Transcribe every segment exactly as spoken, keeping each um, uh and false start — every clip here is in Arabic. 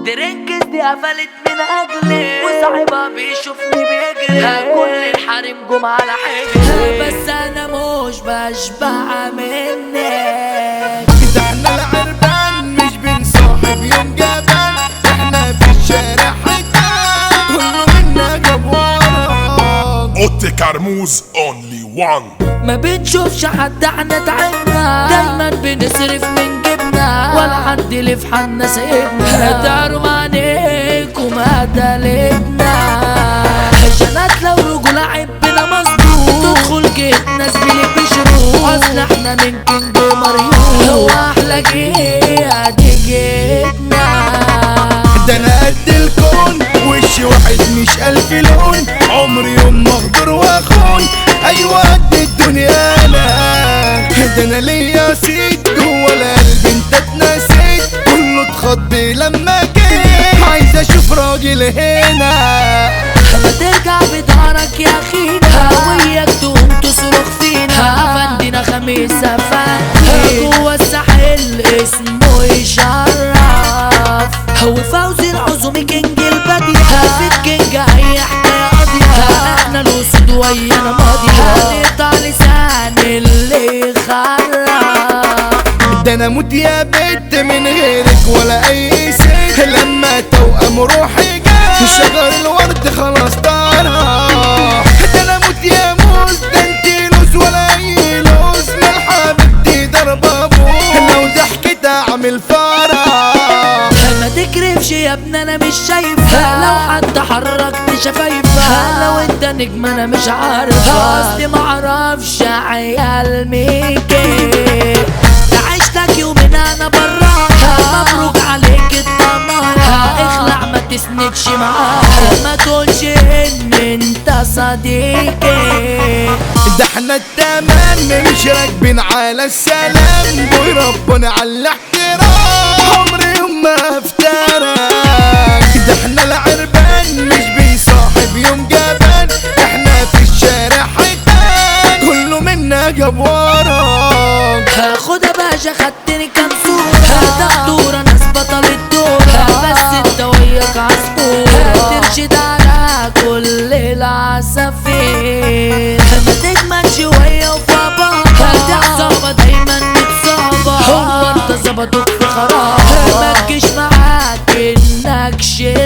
درينكس دي قفلت من اجلي وصاحبها بيشوفني بيجري كل الحريم جم على حجري بس انا مش بشبع منك. ده احنا العربان مش بنصاحب يوم جبان، احنا في الشارع حيتان كله منا جبوان. اوتي كرموز اونلي وان. ما بنشوفش حد احنا تعبنا دايما بنصرف من جبنا ولا حد اللي في حالنا سايبنا داروا عليكم قتلتنا جنات لو رجولة عبنا مظبوط تدخل جيتنا زميلي بشروط اصل احنا من كينج مريوط هو احلى جيه دي جيتنا. ده انا قد الكون وشي واحد مش الف لون عمري يوم مغدر واخون ايوه قد الدنيا انا. ده انا ليا سيد جوه القلب انت اتنسيت كله اتخض لما جيت عايز اشوف راجل هنا. ما ترجع بدارك يا اخينا وياك تقوم تصرخ فينا فندينا خميسة فندي جوه الساحل اسمه يشرف هو فوزي العزومي كينج البديع في الكينج اي حكاية قاضية احنا الاسود ويانا ماضية نقطع لسان اللي يخرف. ده انا موت يا بنت من غيرك ولا اي ست لما توأم روحي جات شجر الورد خلاص طارح. ده انا موت يا موز ده انتي لوز ولا اي لوز من حبيبتي ضربة ابوس لو ضحكت اعمل فرح. ما تكرفش يا ابني انا مش شايفها لو حد حركت شفايفها لو انت نجم انا مش عارفها اصلي معرفش عيال ميكي عشتك يومين انا براها مبروك عليك الضنايا اخلع ما تسندش معاها ما تقولش ان انت صديقي. ده احنا التمام مش راكبين على السلام بوي ربنا على الاحترام عمري يوم ما افترك. ده احنا العربان مش بيصاحب يوم جبان احنا في الشارع حيتان كله منا جبوان. هاخدها باشا خدتني كام صورة دكتورة ناس بطل الدورة بس انت وياك عصفورة ترشد على كل العصافير ما تجمد شوية وفابا هتحصابة دايما متصابة هو انت ظبطوك في خراب ما تجيش معاك انك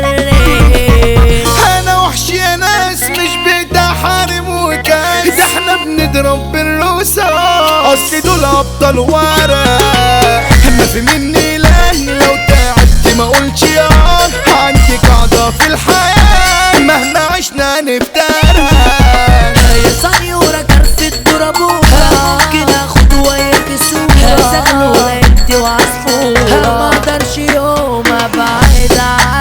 شرير. انا وحش يا ناس مش بتاع حارم وكاس ده احنا بنضرب بالروسة اصل دول ابطال ورا ما في مني لان لو تعبت ما قولش يا عندي قاعدة في الحياة مهما عشنا نفترق. يا صنيورة كرفة برابوها ممكن اخد وياك صورة زغلولة انت وعصفورة ما اقدرش يوم ابعد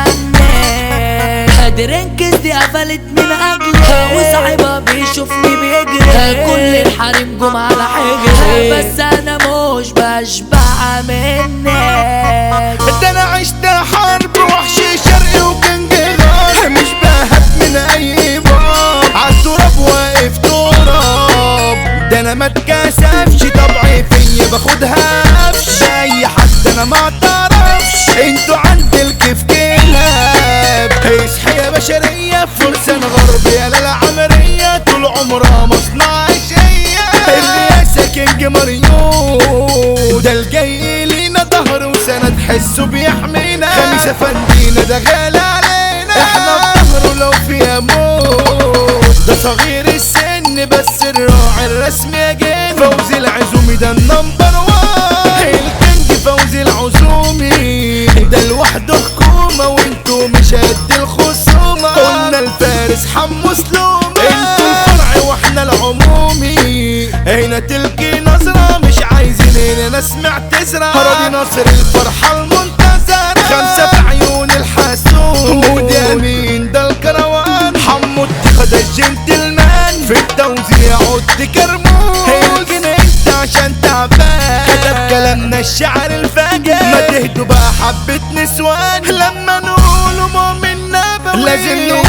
عنك. درينكس دي قفلت من اجلي وصاحبها بيشوفني بيجري كل الحريم جم على حجري بس انا مش بشبع منك. ده انا عشت حرب وحش شرقي وكنج غار مش بهب من اي باب عالتراب واقف تراب. ده انا ما اتكسفش طبعي فيا باخدها قفش اي حد انا ما اعترفش انتوا عند الكيف كلاب. اصحي يا بشرية فرسان غربية للعمرية طول عمرها مصنع اشقية الرئاسة كينج مريوط ده الجاي لينا ظهر وسند حسه بيحمينا خميسة فندينا ده غالي علينا احنا بظهره لو فيها موت. ده صغير السن بس الراعي الرسمي يا جن فوزي العزومي ده النمبر وان الكينج فوزي العزومي ده لوحده حكومة وانتو مش قد الخصومة قلنا الفارس حمو سلومة انتو الفرع واحنا العمومي هنا تلقي نظرة مش عايزين هنا ناس معتذرة هرادي ناصر الفرحة المنتظرة خمسة في عيون الحسود مودي امين ده الكروان حمو اتخذ الجنتلمان في التوزيع عد كرموز يمكن انت عشان تعبان كتب كلامنا الشعر الفاجر ما تهدوا بقى حبة نسوان لما نقولوا مؤمن نبوي لازم نقول